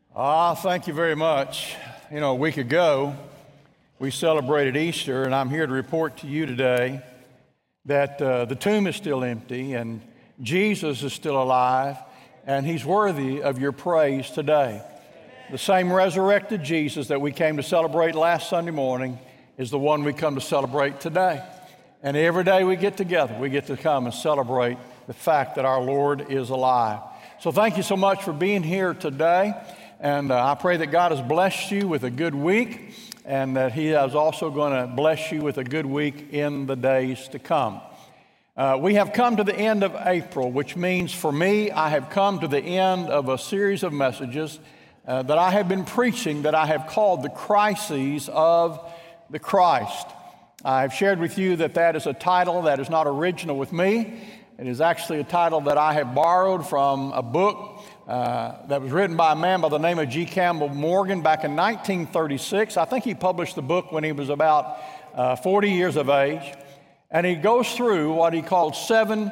Thank you very much. A week ago, we celebrated Easter, and I'm here to report to you today that the tomb is still empty, and Jesus is still alive, and He's worthy of your praise today. The same resurrected Jesus that we came to celebrate last Sunday morning is the one we come to celebrate today. And every day we get together, we get to come and celebrate the fact that our Lord is alive. So thank you so much for being here today. And I pray that God has blessed you with a good week and that He is also going to bless you with a good week in the days to come. We have come to the end of April, which means for me, I have come to the end of a series of messages that I have been preaching that I have called the Crises of the Christ. I've shared with you that is a title that is not original with me. It is actually a title that I have borrowed from a book that was written by a man by the name of G. Campbell Morgan back in 1936. I think he published the book when he was about 40 years of age. And he goes through what he called 7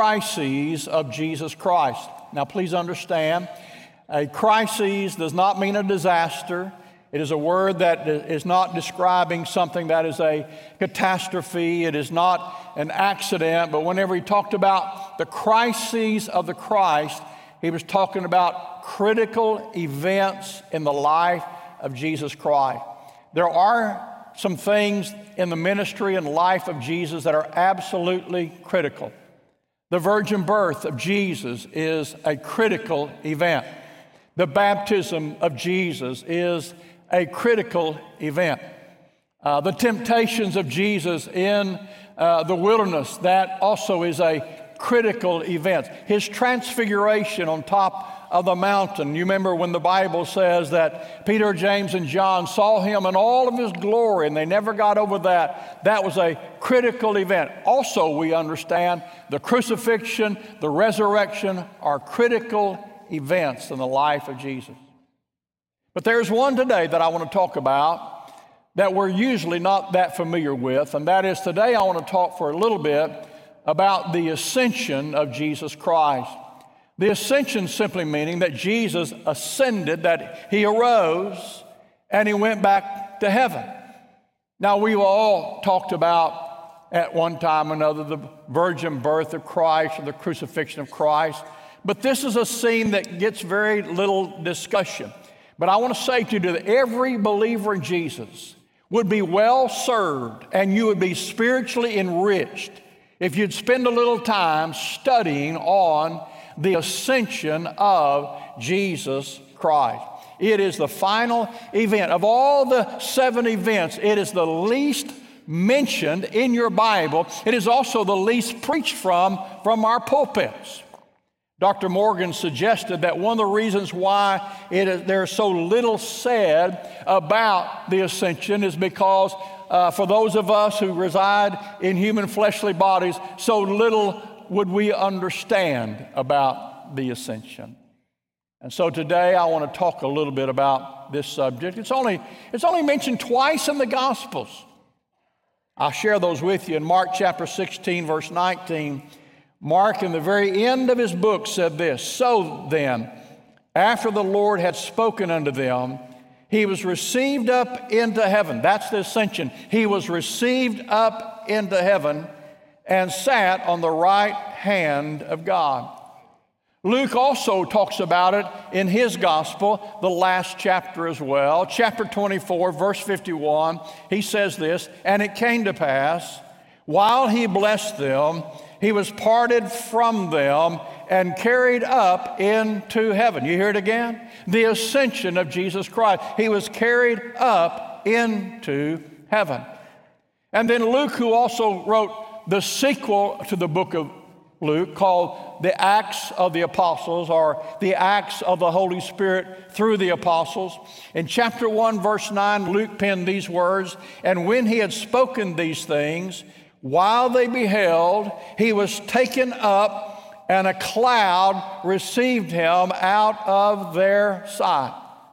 crises of Jesus Christ. Now, please understand, a crisis does not mean a disaster. It is a word that is not describing something that is a catastrophe. It is not an accident. But whenever he talked about the crises of the Christ, he was talking about critical events in the life of Jesus Christ. There are some things in the ministry and life of Jesus that are absolutely critical. The virgin birth of Jesus is a critical event. The baptism of Jesus is a critical event. The temptations of Jesus in the wilderness, that also is a critical event. His transfiguration on top of the mountain. You remember when the Bible says that Peter, James, and John saw Him in all of His glory, and they never got over that. That was a critical event. Also, we understand the crucifixion, the resurrection are critical events in the life of Jesus. But there's one today that I want to talk about that we're usually not that familiar with, and that is today I want to talk for a little bit about the ascension of Jesus Christ. The ascension simply meaning that Jesus ascended, that He arose and He went back to heaven. Now, we've all talked about at one time or another the virgin birth of Christ or the crucifixion of Christ, but this is a scene that gets very little discussion. But I want to say to you that every believer in Jesus would be well served and you would be spiritually enriched if you'd spend a little time studying on the ascension of Jesus Christ. It is the final event. Of all the 7 events, it is the least mentioned in your Bible. It is also the least preached from our pulpits. Dr. Morgan suggested that one of the reasons why there's so little said about the ascension is because for those of us who reside in human fleshly bodies, so little would we understand about the ascension. And so today I want to talk a little bit about this subject. It's only mentioned twice in the Gospels. I'll share those with you. In Mark chapter 16, verse 19, Mark, in the very end of his book, said this: "So then, after the Lord had spoken unto them, He was received up into heaven." That's the ascension. He was received up into heaven and sat on the right hand of God. Luke also talks about it in his gospel, the last chapter as well. Chapter 24, verse 51, he says this: "And it came to pass, while He blessed them, He was parted from them and carried up into heaven." You hear it again? The ascension of Jesus Christ. He was carried up into heaven. And then Luke, who also wrote the sequel to the book of Luke, called the Acts of the Apostles, or the Acts of the Holy Spirit through the Apostles. In chapter 1, verse 9, Luke penned these words: "And when He had spoken these things, while they beheld, He was taken up, and a cloud received Him out of their sight."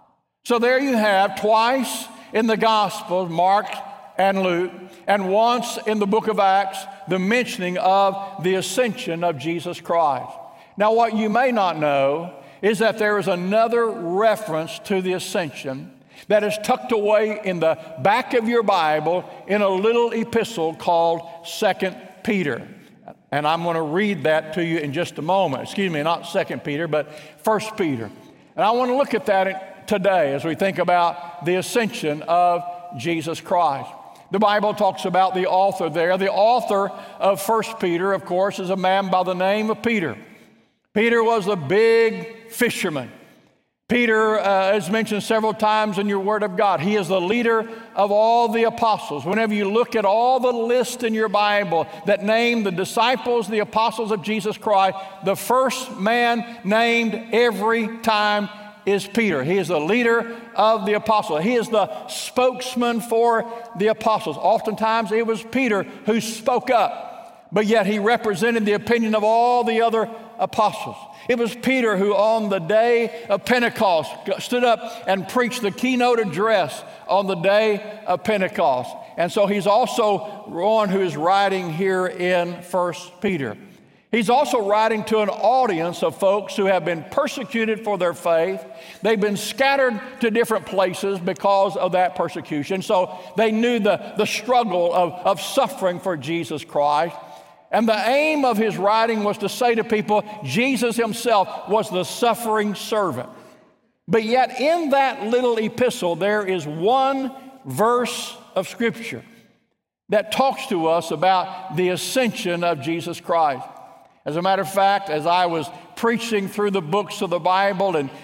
So there you have, twice in the Gospels, Mark and Luke, and once in the book of Acts, the mentioning of the ascension of Jesus Christ. Now, what you may not know is that there is another reference to the ascension that is tucked away in the back of your Bible in a little epistle called 2 Peter. And I'm going to read that to you in just a moment. Excuse me, not 2 Peter, but 1 Peter. And I want to look at that today as we think about the ascension of Jesus Christ. The Bible talks about the author there. The author of 1 Peter, of course, is a man by the name of Peter. Peter was a big fisherman. Peter is mentioned several times in your Word of God. He is the leader of all the apostles. Whenever you look at all the lists in your Bible that name the disciples, the apostles of Jesus Christ, the first man named every time is Peter. He is the leader of the apostles. He is the spokesman for the apostles. Oftentimes it was Peter who spoke up, but yet he represented the opinion of all the other apostles. It was Peter who on the day of Pentecost stood up and preached the keynote address on the day of Pentecost. And so he's also one who is writing here in 1 Peter. He's also writing to an audience of folks who have been persecuted for their faith. They've been scattered to different places because of that persecution. So they knew the struggle of suffering for Jesus Christ. And the aim of his writing was to say to people, Jesus himself was the suffering servant. But yet in that little epistle, there is one verse of Scripture that talks to us about the ascension of Jesus Christ. As a matter of fact, as I was preaching through the books of the Bible in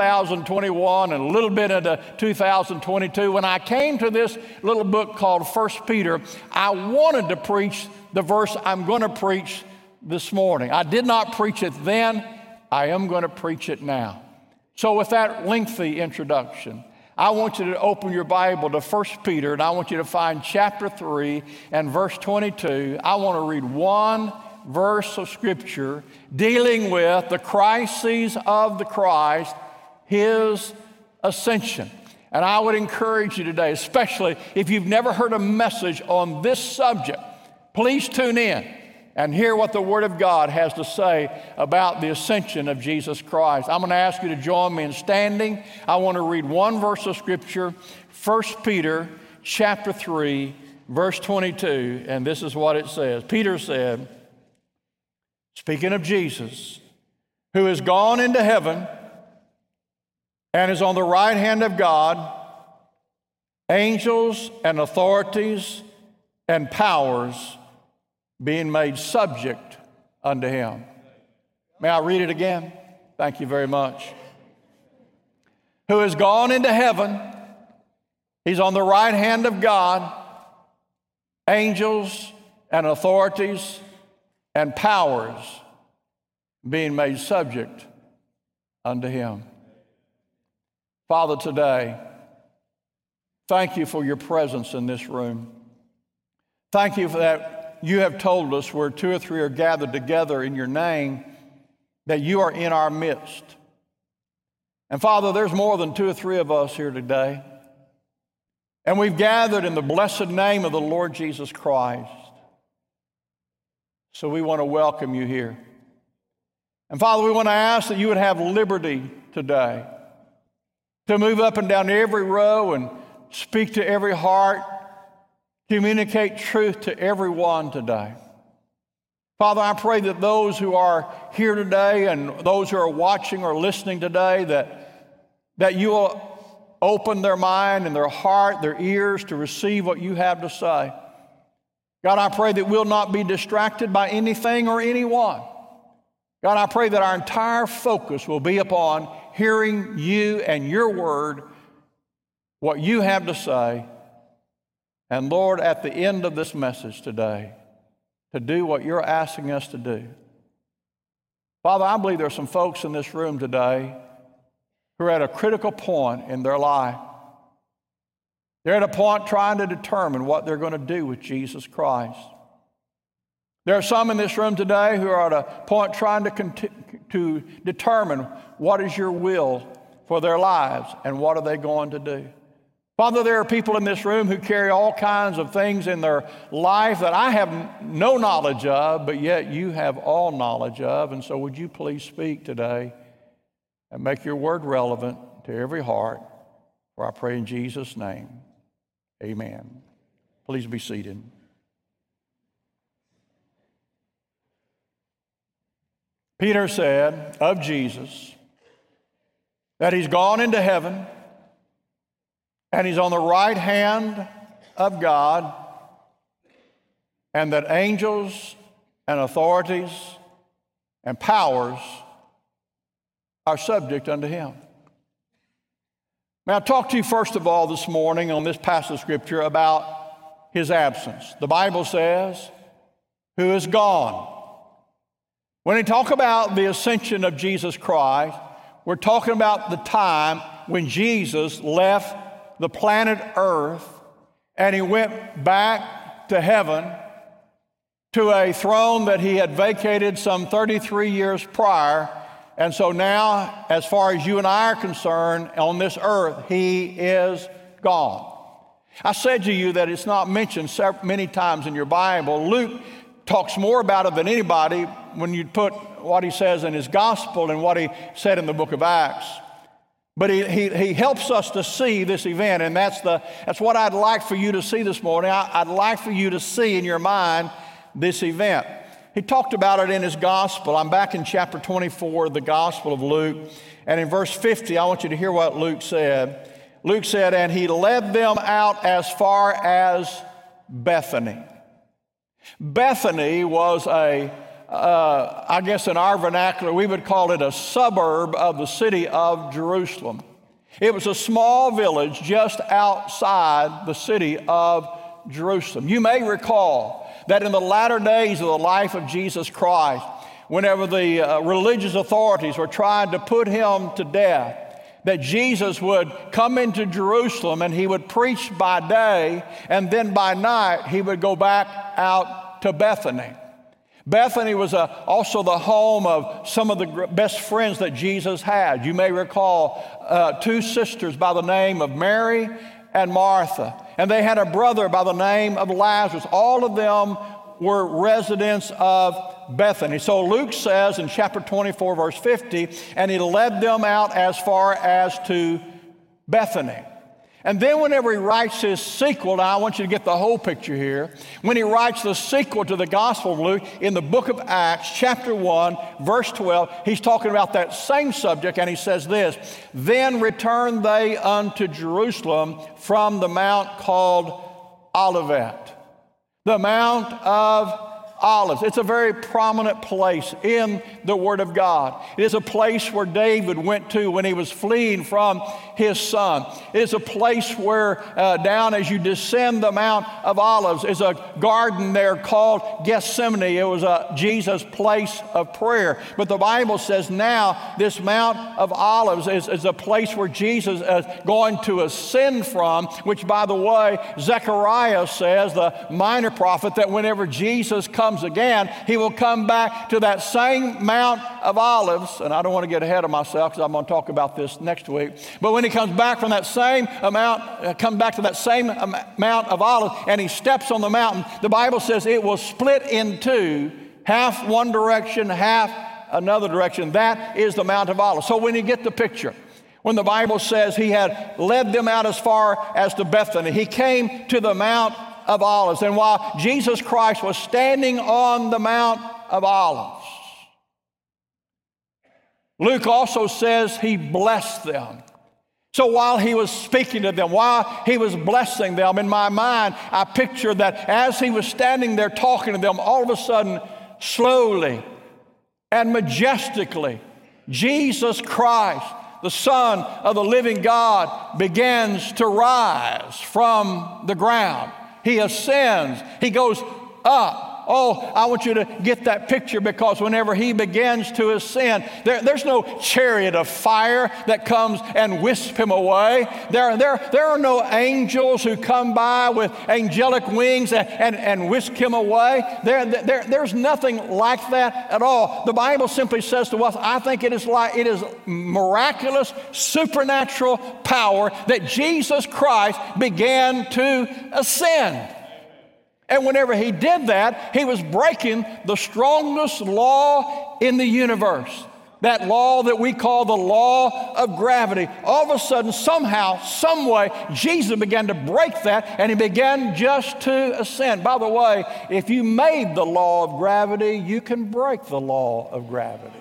2021 and a little bit into 2022, when I came to this little book called 1 Peter, I wanted to preach the verse I'm going to preach this morning. I did not preach it then. I am going to preach it now. So with that lengthy introduction, I want you to open your Bible to 1 Peter, and I want you to find chapter 3 and verse 22. I want to read one verse of Scripture dealing with the crises of the Christ, his ascension. And I would encourage you today, especially if you've never heard a message on this subject, please tune in and hear what the Word of God has to say about the ascension of Jesus Christ. I'm going to ask you to join me in standing. I want to read one verse of Scripture, 1 Peter chapter 3, verse 22, and this is what it says. Peter said, speaking of Jesus, who has gone into heaven and is on the right hand of God, angels and authorities and powers being made subject unto him. May I read it again? Thank you very much. Who has gone into heaven, he's on the right hand of God, angels and authorities and powers being made subject unto him. Father, today, thank you for your presence in this room. Thank you for that you have told us where two or three are gathered together in your name, that you are in our midst. And Father, there's more than two or three of us here today. And we've gathered in the blessed name of the Lord Jesus Christ. So we want to welcome you here. And Father, we want to ask that you would have liberty today to move up and down every row and speak to every heart, communicate truth to everyone today. Father, I pray that those who are here today and those who are watching or listening today, that you will open their mind and their heart, their ears to receive what you have to say. God, I pray that we'll not be distracted by anything or anyone. God, I pray that our entire focus will be upon hearing you and your word, what you have to say. And Lord, at the end of this message today, to do what you're asking us to do. Father, I believe there are some folks in this room today who are at a critical point in their life. They're at a point trying to determine what they're going to do with Jesus Christ. There are some in this room today who are at a point trying to determine what is your will for their lives and what are they going to do. Father, there are people in this room who carry all kinds of things in their life that I have no knowledge of, but yet you have all knowledge of. And so would you please speak today and make your word relevant to every heart. For I pray in Jesus' name, amen. Please be seated. Peter said of Jesus that he's gone into heaven and he's on the right hand of God, and that angels and authorities and powers are subject unto him. May I talk to you first of all this morning on this passage of Scripture about his absence. The Bible says, who is gone. When we talk about the ascension of Jesus Christ, we're talking about the time when Jesus left the planet Earth and he went back to heaven to a throne that he had vacated some 33 years prior. And so now, as far as you and I are concerned, on this earth, he is gone. I said to you that it's not mentioned many times in your Bible. Luke talks more about it than anybody when you put what he says in his gospel and what he said in the book of Acts. But he helps us to see this event, and that's what I'd like for you to see this morning. I'd like for you to see in your mind this event. He talked about it in his gospel. I'm back in chapter 24 of the Gospel of Luke, and in verse 50, I want you to hear what Luke said. Luke said, and he led them out as far as Bethany. Bethany was I guess in our vernacular, we would call it a suburb of the city of Jerusalem. It was a small village just outside the city of Jerusalem. You may recall that in the latter days of the life of Jesus Christ, whenever the religious authorities were trying to put him to death, that Jesus would come into Jerusalem and he would preach by day, and then by night he would go back out to Bethany. Bethany was also the home of some of the best friends that Jesus had. You may recall two sisters by the name of Mary and Martha, and they had a brother by the name of Lazarus. All of them were residents of Bethany. So Luke says in chapter 24, verse 50, and he led them out as far as to Bethany. And then whenever he writes his sequel, now I want you to get the whole picture here. When he writes the sequel to the Gospel of Luke in the book of Acts, chapter 1, verse 12, he's talking about that same subject, and he says this, then returned they unto Jerusalem from the mount called Olivet. The Mount of Olives. It's a very prominent place in the Word of God. It is a place where David went to when he was fleeing from his son. It is a place where down as you descend the Mount of Olives is a garden there called Gethsemane. It was Jesus' place of prayer. But the Bible says now this Mount of Olives is a place where Jesus is going to ascend from, which, by the way, Zechariah says, the minor prophet, that whenever Jesus comes again, he will come back to that same Mount of Olives. And I don't want to get ahead of myself because I'm going to talk about this next week. But when he comes back from that same Mount, comes back to that same Mount of Olives, and he steps on the mountain, the Bible says it will split in two, half one direction, half another direction. That is the Mount of Olives. So when you get the picture, when the Bible says he had led them out as far as to Bethany, he came to the Mount of Olives. And while Jesus Christ was standing on the Mount of Olives, Luke also says he blessed them. So while he was speaking to them, while he was blessing them, in my mind, I picture that as he was standing there talking to them, all of a sudden, slowly and majestically, Jesus Christ, the Son of the living God, begins to rise from the ground. He ascends. He goes up. Oh, I want you to get that picture, because whenever he begins to ascend, there's no chariot of fire that comes and wisps him away. There are no angels who come by with angelic wings and whisk him away. There's nothing like that at all. The Bible simply says to us, I think it is miraculous, supernatural power that Jesus Christ began to ascend. And whenever he did that, he was breaking the strongest law in the universe. that law that we call the law of gravity. All of a sudden, somehow, some way, Jesus began to break that, and he began just to ascend. By the way, if you made the law of gravity, you can break the law of gravity.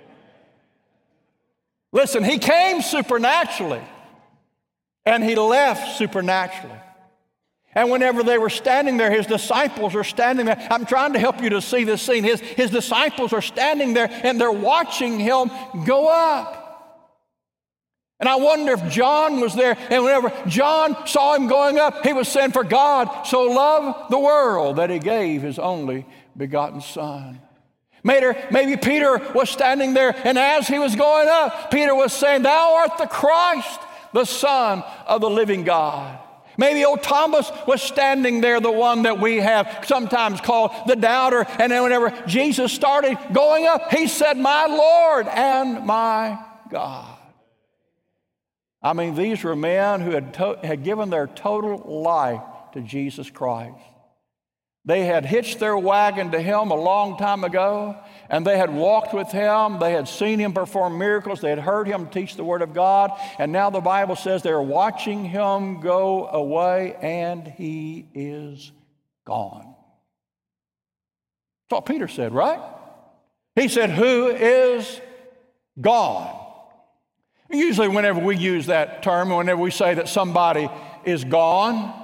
Listen, he came supernaturally, and he left supernaturally. And whenever they were standing there, his disciples are standing there. I'm trying to help you to see this scene. His disciples are standing there, and they're watching him go up. And I wonder if John was there, and whenever John saw him going up, he was saying, for God so loved the world that he gave his only begotten Son. Maybe Peter was standing there, and as he was going up, Peter was saying, thou art the Christ, the Son of the living God. Maybe old Thomas was standing there, the one that we have sometimes called the doubter. And then whenever Jesus started going up, he said, my Lord and my God. I mean, these were men who had given their total life to Jesus Christ. They had hitched their wagon to him a long time ago, and they had walked with him. They had seen him perform miracles. They had heard him teach the Word of God. And now the Bible says they're watching him go away, and he is gone. That's what Peter said, right? He said, who is gone? Usually whenever we use that term, whenever we say that somebody is gone,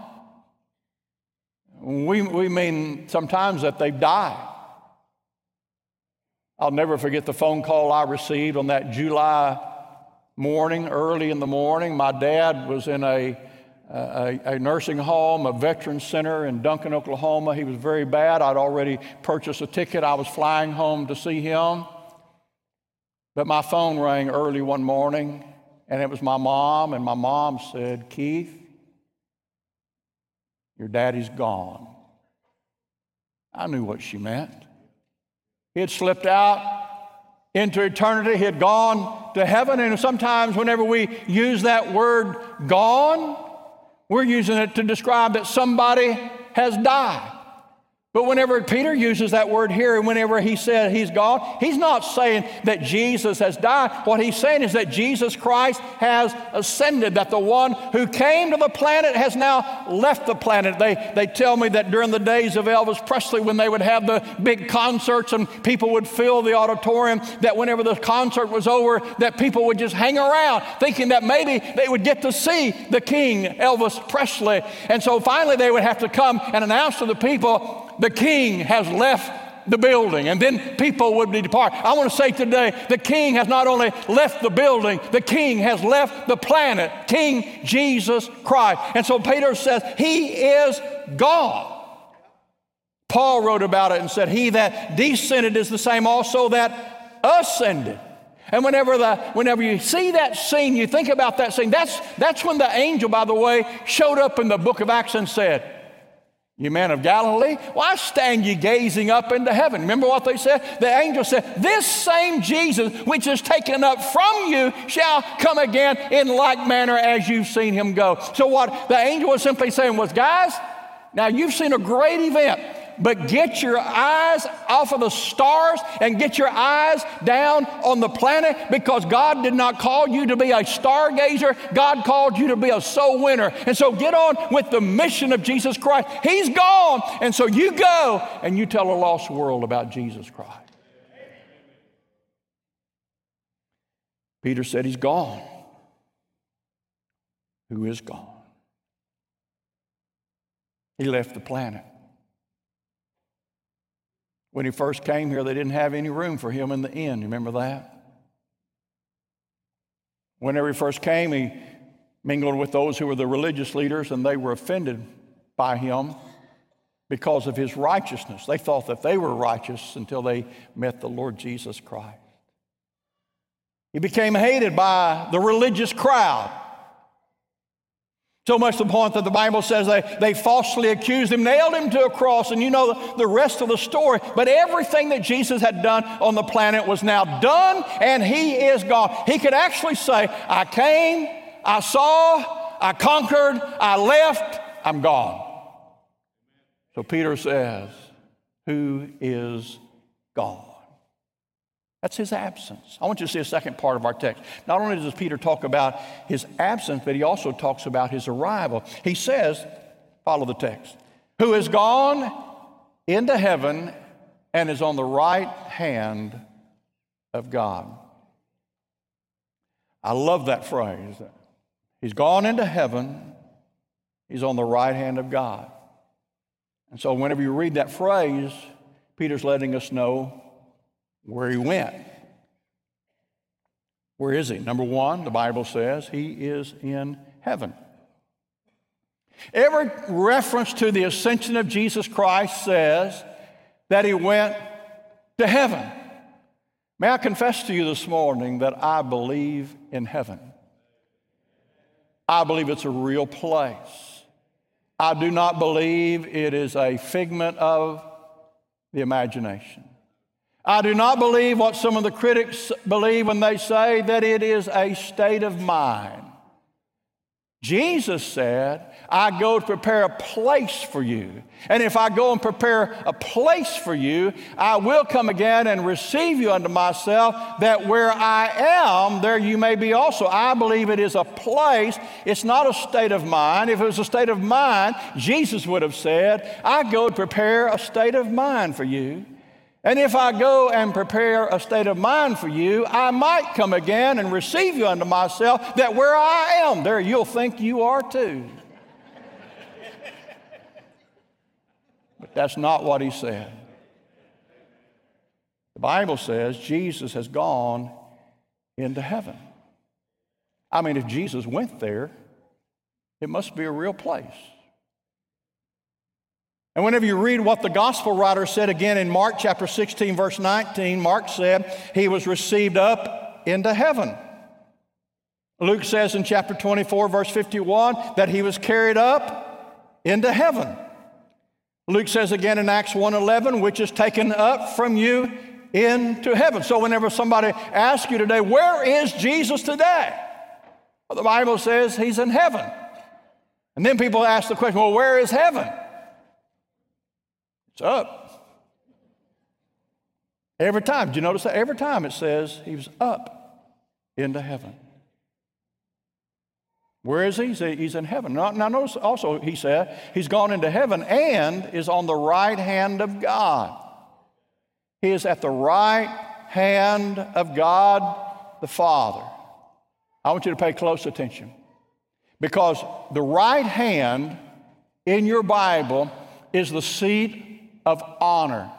we mean sometimes that they've died. I'll never forget the phone call I received on that July morning, early in the morning. My dad was in a nursing home, a veterans center in Duncan, Oklahoma. He was very bad. I'd already purchased a ticket. I was flying home to see him. But my phone rang early one morning, and it was my mom, and my mom said, Keith, your daddy's gone. I knew what she meant. He had slipped out into eternity. He had gone to heaven. And sometimes whenever we use that word gone, we're using it to describe that somebody has died. But whenever Peter uses that word here, and whenever he said he's gone, he's not saying that Jesus has died. What he's saying is that Jesus Christ has ascended, that the one who came to the planet has now left the planet. They tell me that during the days of Elvis Presley, when they would have the big concerts and people would fill the auditorium, that whenever the concert was over, that people would just hang around thinking that maybe they would get to see the King, Elvis Presley. And so finally they would have to come and announce to the people, the King has left the building, and then people would depart. I want to say today, the King has not only left the building, the King has left the planet, King Jesus Christ. And so Peter says, he is gone. Paul wrote about it and said, he that descended is the same also that ascended. And whenever you see that scene, you think about that scene, that's when the angel, by the way, showed up in the book of Acts and said, you men of Galilee, why stand ye gazing up into heaven? Remember what they said? The angel said, this same Jesus which is taken up from you shall come again in like manner as you've seen him go. So what the angel was simply saying was, guys, now you've seen a great event, but get your eyes off of the stars and get your eyes down on the planet, because God did not call you to be a stargazer. God called you to be a soul winner. And so get on with the mission of Jesus Christ. He's gone. And so you go and you tell a lost world about Jesus Christ. Peter said, he's gone. Who is gone? He left the planet. When he first came here, they didn't have any room for him in the inn. You remember that? Whenever he first came, he mingled with those who were the religious leaders, and they were offended by him because of his righteousness. They thought that they were righteous until they met the Lord Jesus Christ. He became hated by the religious crowd. So much to the point that the Bible says they falsely accused him, nailed him to a cross, and you know the rest of the story. But everything that Jesus had done on the planet was now done, and he is gone. He could actually say, I came, I saw, I conquered, I left, I'm gone. So Peter says, who is gone? That's his absence. I want you to see a second part of our text. Not only does Peter talk about his absence, but he also talks about his arrival. He says, follow the text, who is gone into heaven and is on the right hand of God. I love that phrase. He's gone into heaven. He's on the right hand of God. And so whenever you read that phrase, Peter's letting us know where he went. Where is he? Number one, the Bible says he is in heaven. Every reference to the ascension of Jesus Christ says that he went to heaven. May I confess to you this morning that I believe in heaven. I believe it's a real place. I do not believe it is a figment of the imagination. I do not believe what some of the critics believe when they say that it is a state of mind. Jesus said, I go to prepare a place for you. And if I go and prepare a place for you, I will come again and receive you unto myself, that where I am, there you may be also. I believe it is a place. It's not a state of mind. If it was a state of mind, Jesus would have said, I go to prepare a state of mind for you. And if I go and prepare a state of mind for you, I might come again and receive you unto myself, that where I am, there you'll think you are too. But that's not what he said. The Bible says Jesus has gone into heaven. I mean, if Jesus went there, it must be a real place. And whenever you read what the gospel writer said again in Mark chapter 16, verse 19, Mark said he was received up into heaven. Luke says in chapter 24, verse 51, that he was carried up into heaven. Luke says again in Acts 1:11, which is taken up from you into heaven. So whenever somebody asks you today, where is Jesus today? Well, the Bible says he's in heaven. And then people ask the question, well, where is heaven? It's up. Every time. Did you notice that? Every time it says he was up into heaven. Where is he? He's in heaven. Now notice also he said he's gone into heaven and is on the right hand of God. He is at the right hand of God the Father. I want you to pay close attention, because the right hand in your Bible is the seat of honor.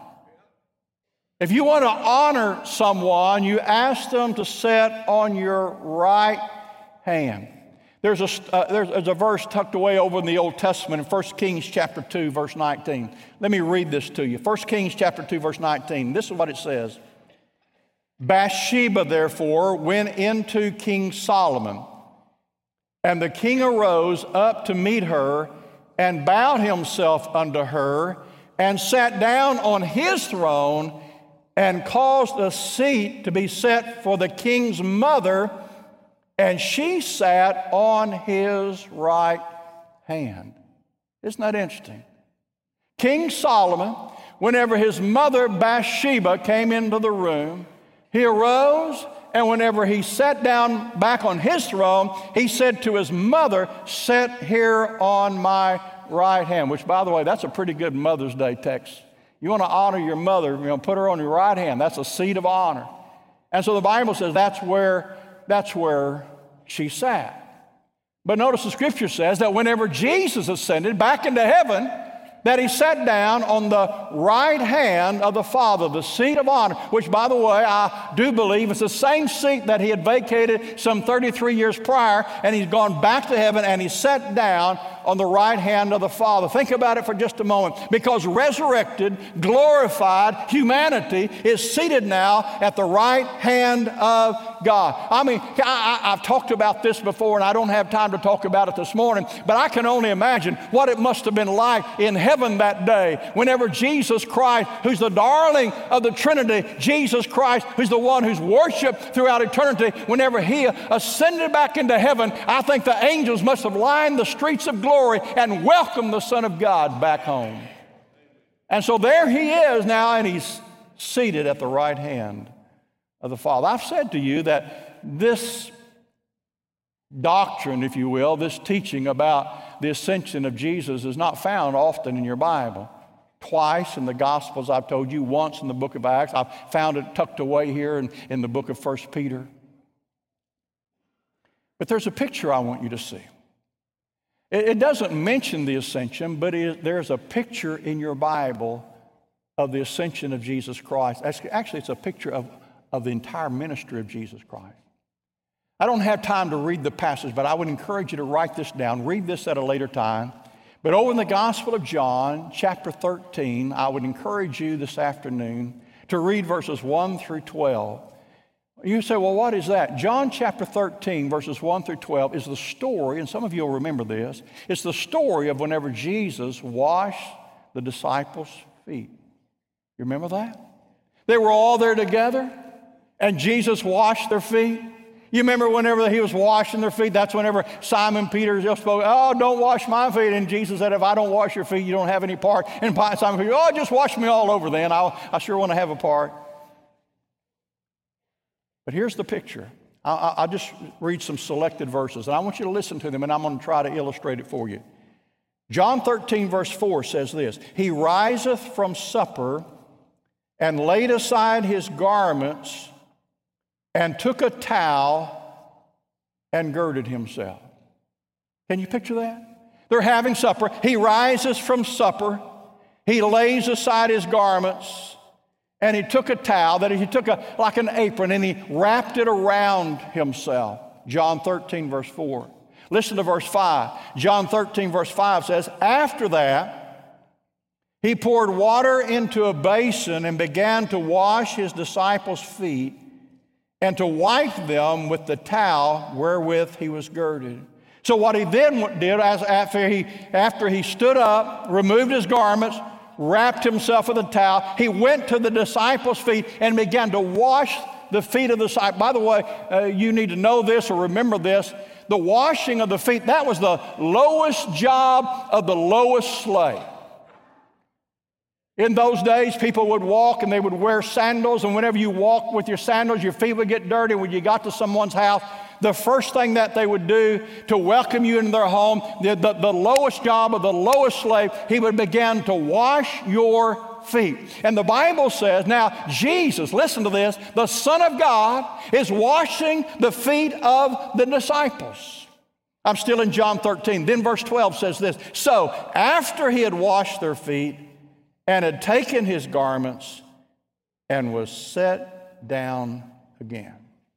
If you want to honor someone, you ask them to sit on your right hand. There's a verse tucked away over in the Old Testament in 1 Kings chapter 2, verse 19. Let me read this to you. 1 Kings chapter 2, verse 19. This is what it says. Bathsheba, therefore, went into King Solomon, and the king arose up to meet her and bowed himself unto her and sat down on his throne and caused a seat to be set for the king's mother, and she sat on his right hand. Isn't that interesting? King Solomon, whenever his mother Bathsheba came into the room, he arose, and whenever he sat down back on his throne, he said to his mother, sit here on my right hand, which, by the way, that's a pretty good Mother's Day text. You want to honor your mother, put her on your right hand. That's a seat of honor. And so the Bible says that's where she sat. But notice the scripture says that whenever Jesus ascended back into heaven, that he sat down on the right hand of the Father, the seat of honor, which, by the way, I do believe is the same seat that he had vacated some 33 years prior, and he's gone back to heaven and he sat down on the right hand of the Father. Think about it for just a moment, because resurrected, glorified humanity is seated now at the right hand of God. I mean, I've talked about this before, and I don't have time to talk about it this morning, but I can only imagine what it must have been like in heaven that day whenever Jesus Christ, who's the darling of the Trinity, Jesus Christ, who's the one who's worshiped throughout eternity, whenever he ascended back into heaven, I think the angels must have lined the streets of glory and welcomed the Son of God back home. And so there he is now, and he's seated at the right hand of the Father. I've said to you that this doctrine, if you will, this teaching about the ascension of Jesus is not found often in your Bible. Twice in the Gospels, I've told you, once in the book of Acts. I've found it tucked away here in the book of 1 Peter. But there's a picture I want you to see. It doesn't mention the ascension, but there's a picture in your Bible of the ascension of Jesus Christ. Actually, it's a picture of the entire ministry of Jesus Christ. I don't have time to read the passage, but I would encourage you to write this down. Read this at a later time. But over in the Gospel of John, chapter 13, I would encourage you this afternoon to read verses 1 through 12. You say, well, what is that? John chapter 13, verses 1 through 12 is the story, and some of you will remember this. It's the story of whenever Jesus washed the disciples' feet. You remember that? They were all there together, and Jesus washed their feet. You remember whenever he was washing their feet, that's whenever Simon Peter spoke, oh, don't wash my feet. And Jesus said, if I don't wash your feet, you don't have any part. And Simon Peter, oh, just wash me all over then. I sure want to have a part. But here's the picture. I'll just read some selected verses, and I want you to listen to them, and I'm going to try to illustrate it for you. John 13, verse 4 says this, he riseth from supper and laid aside his garments and took a towel and girded himself. Can you picture that? They're having supper. He rises from supper. He lays aside his garments, and he took a towel, that he took like an apron, and he wrapped it around himself. John 13, verse 4. Listen to verse 5. John 13, verse 5 says, after that, he poured water into a basin and began to wash his disciples' feet and to wipe them with the towel wherewith he was girded. So what he then did, after he stood up, removed his garments, wrapped himself with a towel, he went to the disciples' feet and began to wash the feet of the disciples. By the way, you need to know this or remember this. The washing of the feet, that was the lowest job of the lowest slave. In those days, people would walk and they would wear sandals, and whenever you walked with your sandals, your feet would get dirty. When you got to someone's house, the first thing that they would do to welcome you into their home, the lowest job of the lowest slave, he would begin to wash your feet. And the Bible says, now Jesus, listen to this, the Son of God is washing the feet of the disciples. I'm still in John 13. Then verse 12 says this, so after he had washed their feet, and had taken his garments and was set down again.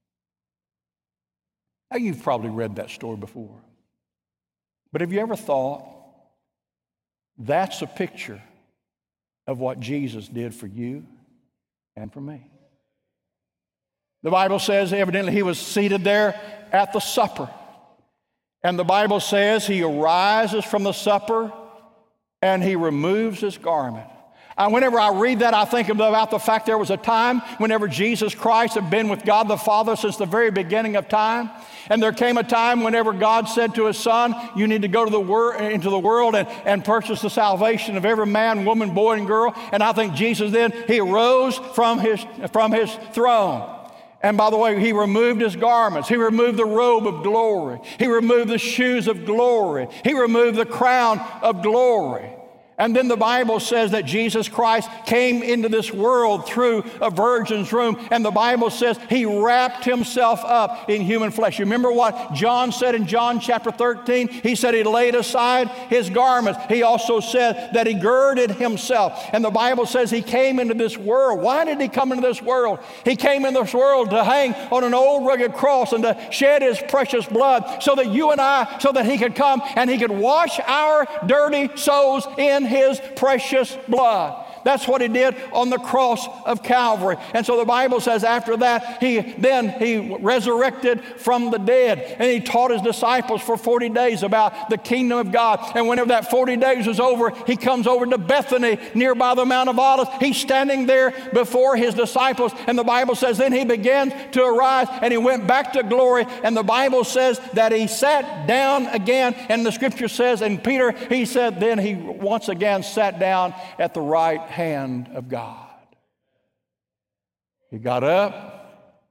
Now, you've probably read that story before. But have you ever thought that's a picture of what Jesus did for you and for me? The Bible says evidently he was seated there at the supper. And the Bible says he arises from the supper and he removes his garment. Whenever I read that, I think about the fact there was a time whenever Jesus Christ had been with God the Father since the very beginning of time. And there came a time whenever God said to his Son, you need to go to into the world and purchase the salvation of every man, woman, boy, and girl. And I think Jesus then, he rose from his throne. And by the way, he removed his garments. He removed the robe of glory. He removed the shoes of glory. He removed the crown of glory. And then the Bible says that Jesus Christ came into this world through a virgin's womb. And the Bible says he wrapped himself up in human flesh. You remember what John said in John chapter 13? He said he laid aside his garments. He also said that he girded himself. And the Bible says he came into this world. Why did he come into this world? He came into this world to hang on an old rugged cross and to shed his precious blood so that you and I, so that he could come and he could wash our dirty souls in his precious blood. That's what he did on the cross of Calvary. And so the Bible says after that, he resurrected from the dead. And he taught his disciples for 40 days about the kingdom of God. And whenever that 40 days was over, he comes over to Bethany, nearby the Mount of Olives. He's standing there before his disciples. And the Bible says then he began to arise and he went back to glory. And the Bible says that he sat down again. And the scripture says, and Peter, he said then he once again sat down at the right hand of God. He got up,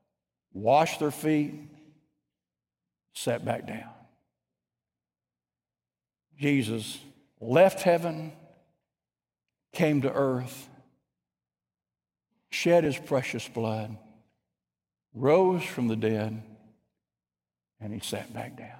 washed their feet, sat back down. Jesus left heaven, came to earth, shed his precious blood, rose from the dead, and he sat back down.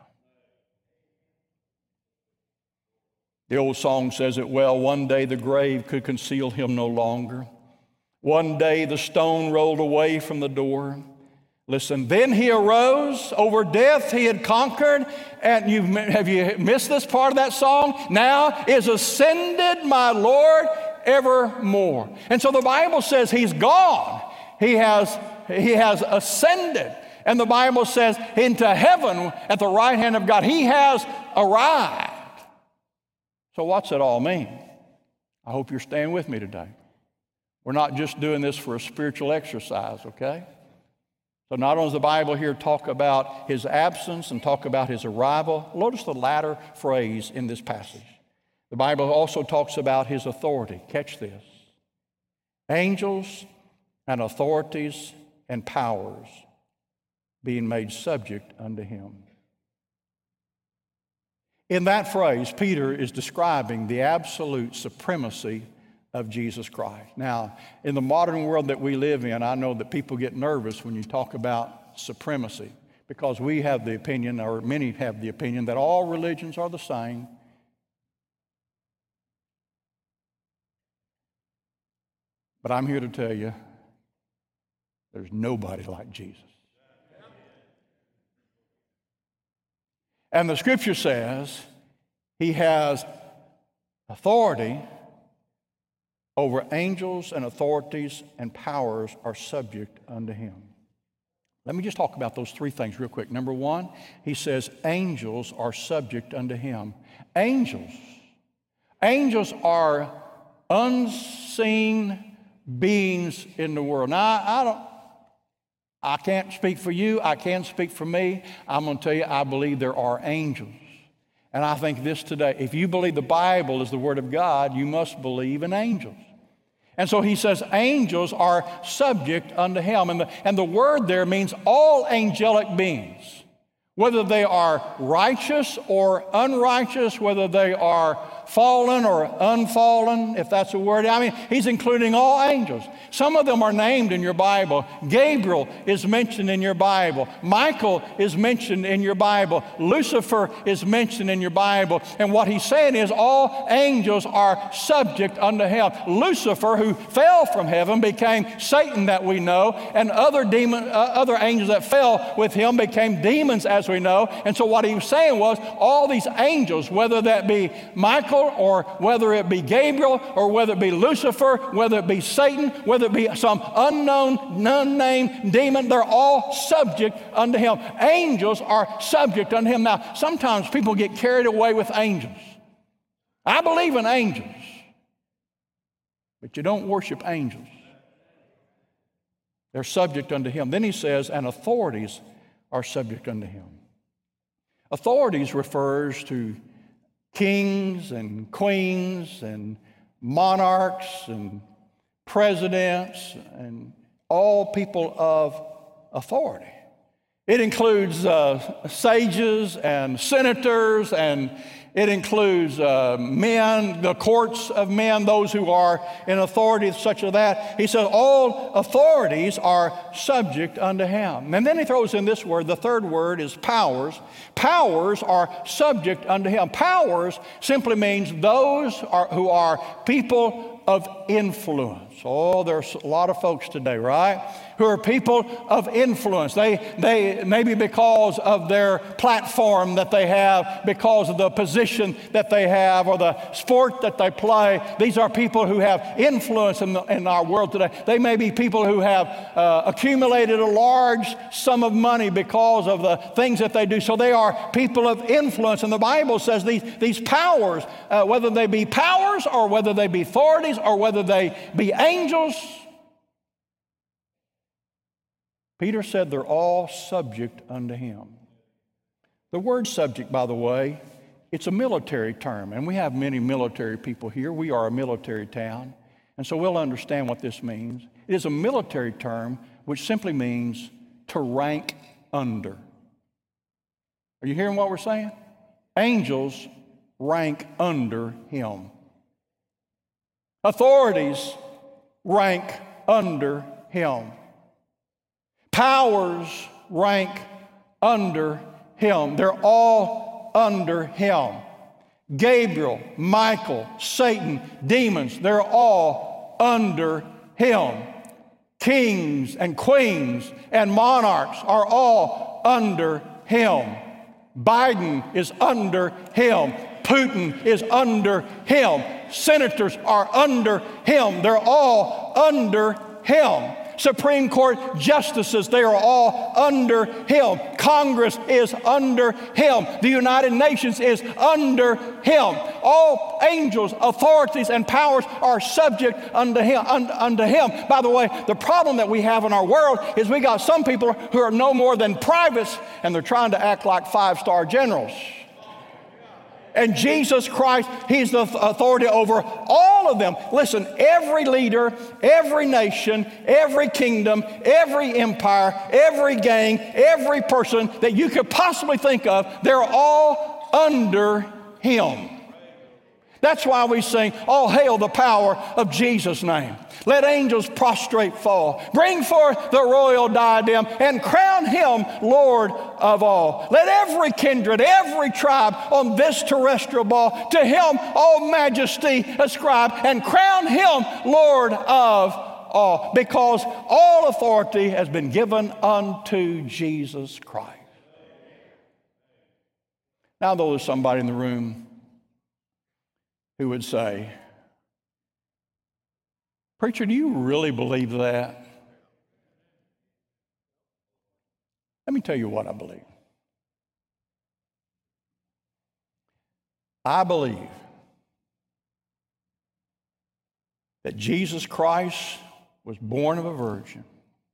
The old song says it well, one day the grave could conceal him no longer. One day the stone rolled away from the door. Listen, then he arose, over death he had conquered, and have you missed this part of that song? Now is ascended my Lord evermore. And so the Bible says he's gone. He has ascended. And the Bible says into heaven at the right hand of God, he has arrived. So what's it all mean? I hope you're staying with me today. We're not just doing this for a spiritual exercise, okay? So not only does the Bible here talk about his absence and talk about his arrival, notice the latter phrase in this passage. The Bible also talks about his authority. Catch this. Angels and authorities and powers being made subject unto him. In that phrase, Peter is describing the absolute supremacy of Jesus Christ. Now, in the modern world that we live in, I know that people get nervous when you talk about supremacy because we have the opinion, or many have the opinion, that all religions are the same. But I'm here to tell you, there's nobody like Jesus. And the scripture says he has authority over angels, and authorities and powers are subject unto him. Let me just talk about those three things real quick. Number one, he says angels are subject unto him. Angels are unseen beings in the world. Now, I can't speak for you. I can't speak for me. I'm going to tell you, I believe there are angels. And I think this today, if you believe the Bible is the Word of God, you must believe in angels. And so he says angels are subject unto him. And the word there means all angelic beings, whether they are righteous or unrighteous, whether they are fallen or unfallen, if that's a word. I mean, he's including all angels. Some of them are named in your Bible. Gabriel is mentioned in your Bible. Michael is mentioned in your Bible. Lucifer is mentioned in your Bible. And what he's saying is all angels are subject unto him. Lucifer, who fell from heaven, became Satan that we know, and other angels that fell with him became demons as we know. And so what he was saying was all these angels, whether that be Michael or whether it be Gabriel or whether it be Lucifer, whether it be Satan, whether it be some unknown, unnamed demon, they're all subject unto him. Angels are subject unto him. Now, sometimes people get carried away with angels. I believe in angels, but you don't worship angels. They're subject unto him. Then he says, and authorities are subject unto him. Authorities refers to kings and queens and monarchs and presidents and all people of authority. It includes sages and senators, and it includes men, the courts of men, those who are in authority such as that. He says all authorities are subject unto him. And then he throws in this word, the third word is powers. Powers are subject unto him. Powers simply means those who are people of influence. Oh, there's a lot of folks today, right, who are people of influence. They maybe because of their platform that they have, because of the position that they have, or the sport that they play. These are people who have influence in our world today. They may be people who have accumulated a large sum of money because of the things that they do. So they are people of influence. And the Bible says these powers, whether they be powers or whether they be authorities or whether they be angels, Peter said they're all subject unto him. The word subject, by the way, it's a military term, and we have many military people here. We are a military town, and so we'll understand what this means. It is a military term which simply means to rank under. Are you hearing what we're saying? Angels rank under him. Authorities rank under him. Powers rank under him. They're all under him. Gabriel, Michael, Satan, demons, they're all under him. Kings and queens and monarchs are all under him. Biden is under him. Putin is under him. Senators are under him. They're all under him. Supreme Court justices, they are all under him. Congress is under him. The United Nations is under him. All angels, authorities, and powers are subject unto him. By the way, the problem that we have in our world is we got some people who are no more than privates, and they're trying to act like five-star generals. And Jesus Christ, he's the authority over all of them. Listen, every leader, every nation, every kingdom, every empire, every gang, every person that you could possibly think of, they're all under him. That's why we sing, "All hail the power of Jesus' name. Let angels prostrate fall. Bring forth the royal diadem and crown him Lord of all. Let every kindred, every tribe on this terrestrial ball, to him all majesty ascribe and crown him Lord of all." Because all authority has been given unto Jesus Christ. Now, though there's somebody in the room who would say, "Preacher, do you really believe that?" Let me tell you what I believe. I believe that Jesus Christ was born of a virgin.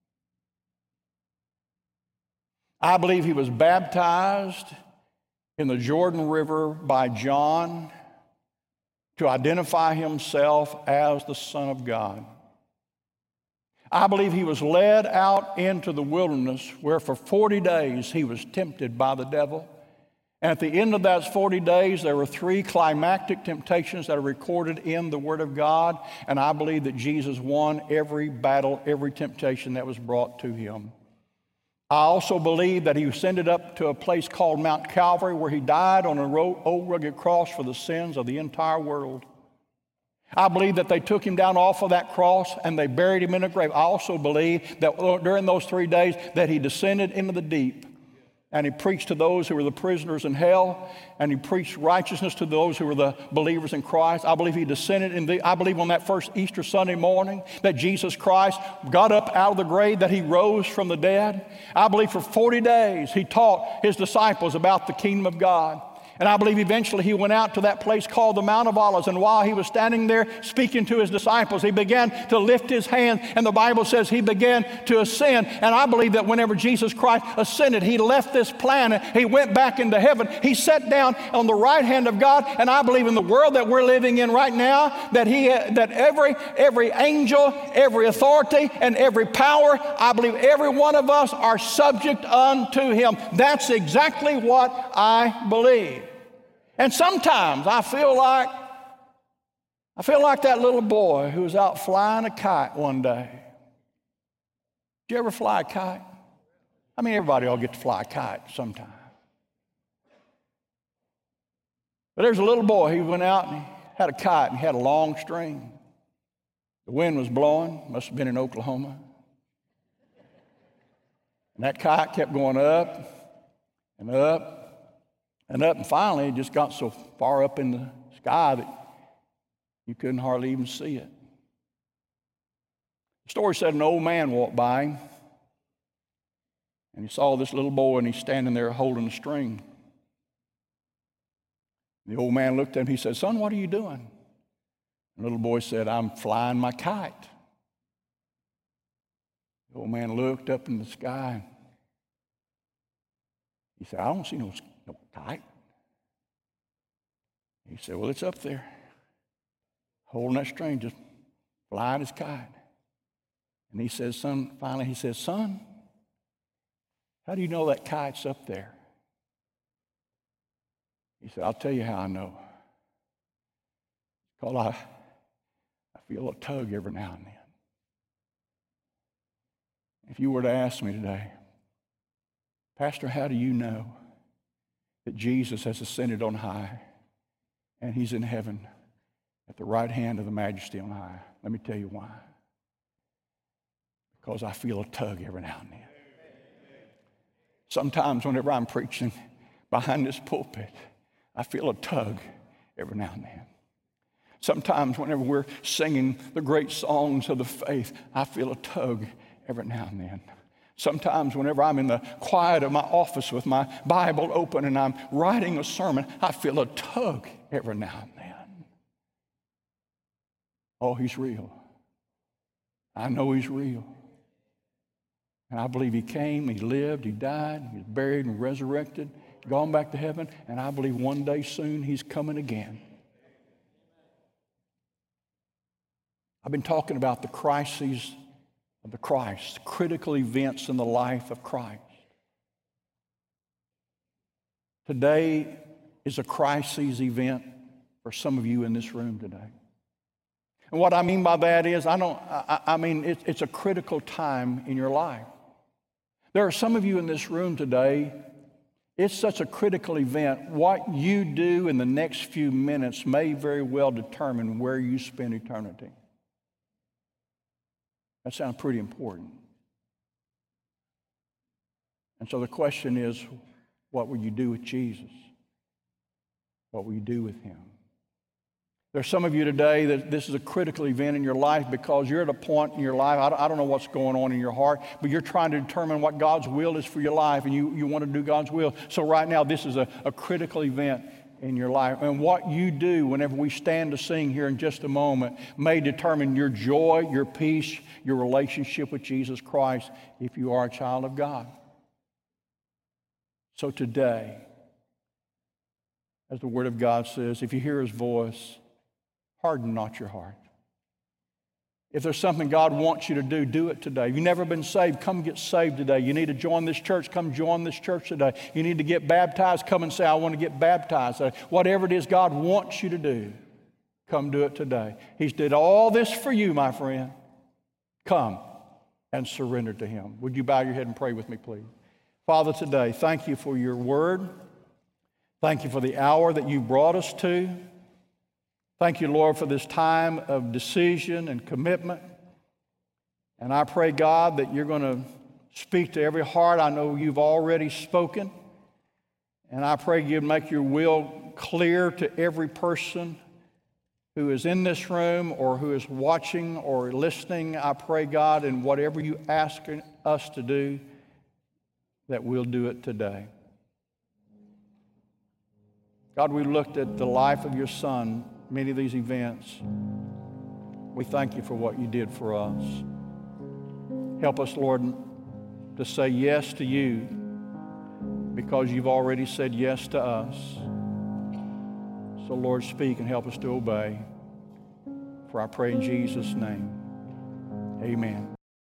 I believe he was baptized in the Jordan River by John to identify himself as the Son of God. I believe he was led out into the wilderness where for 40 days he was tempted by the devil. And at the end of those 40 days, there were 3 climactic temptations that are recorded in the Word of God. And I believe that Jesus won every battle, every temptation that was brought to him. I also believe that he ascended up to a place called Mount Calvary where he died on an old rugged cross for the sins of the entire world. I believe that they took him down off of that cross and they buried him in a grave. I also believe that during those 3 days that he descended into the deep and he preached to those who were the prisoners in hell, and he preached righteousness to those who were the believers in Christ. I believe he descended I believe on that first Easter Sunday morning that Jesus Christ got up out of the grave, that he rose from the dead. I believe for 40 days he taught his disciples about the kingdom of God. And I believe eventually he went out to that place called the Mount of Olives. And while he was standing there speaking to his disciples, he began to lift his hand. And the Bible says he began to ascend. And I believe that whenever Jesus Christ ascended, he left this planet. He went back into heaven. He sat down on the right hand of God. And I believe in the world that we're living in right now, that every angel, every authority, and every power, I believe every one of us are subject unto him. That's exactly what I believe. And sometimes I feel like that little boy who was out flying a kite one day. Did you ever fly a kite? I mean, everybody ought to get to fly a kite sometime. But there's a little boy, he went out and he had a kite and he had a long string. The wind was blowing, must have been in Oklahoma. And that kite kept going up and up and up, and finally it just got so far up in the sky that you couldn't hardly even see it. The story said an old man walked by him, and he saw this little boy, and he's standing there holding the string. The old man looked at him, he said, "Son, what are you doing?" The little boy said, "I'm flying my kite." The old man looked up in the sky. He said, "I don't see no kite." He said, "Well, it's up there, holding that string, just flying his kite." And he says, "Son," finally he says, "Son, How do you know that kite's up there? He said, I'll tell you how I know. Because I feel a tug every now and then. If you were to ask me today, Pastor, how do you know that Jesus has ascended on high and he's in heaven at the right hand of the Majesty on high? Let me tell you why. Because I feel a tug every now and then. Sometimes whenever I'm preaching behind this pulpit, I feel a tug every now and then. Sometimes whenever we're singing the great songs of the faith, I feel a tug every now and then. Sometimes whenever I'm in the quiet of my office with my Bible open and I'm writing a sermon, I feel a tug every now and then. Oh, he's real. I know he's real. And I believe he came, he lived, he died, he was buried and resurrected, gone back to heaven, and I believe one day soon he's coming again. I've been talking about the crises of the Christ, critical events in the life of Christ. Today is a crisis event for some of you in this room today. And what I mean by that is, it's a critical time in your life. There are some of you in this room today, it's such a critical event. What you do in the next few minutes may very well determine where you spend eternity. That sounds pretty important. And so the question is, what will you do with Jesus? What will you do with him? There's some of you today that this is a critical event in your life because you're at a point in your life, I don't know what's going on in your heart, but you're trying to determine what God's will is for your life, and you want to do God's will. So right now, this is a critical event in your life. And what you do whenever we stand to sing here in just a moment may determine your joy, your peace, your relationship with Jesus Christ if you are a child of God. So today, as the Word of God says, if you hear his voice, harden not your heart. If there's something God wants you to do, do it today. If you've never been saved, come get saved today. You need to join this church, come join this church today. You need to get baptized, come and say, I want to get baptized. Whatever it is God wants you to do, come do it today. He's did all this for you, my friend. Come and surrender to him. Would you bow your head and pray with me, please? Father, today, thank you for your word. Thank you for the hour that you brought us to. Thank you, Lord, for this time of decision and commitment. And I pray, God, that you're going to speak to every heart. I know you've already spoken. And I pray you'd make your will clear to every person who is in this room or who is watching or listening. I pray, God, in whatever you ask us to do, that we'll do it today. God, we looked at the life of your Son, many of these events. We thank you for what you did for us. Help us, Lord, to say yes to you because you've already said yes to us. So, Lord, speak and help us to obey. For I pray in Jesus' name, amen.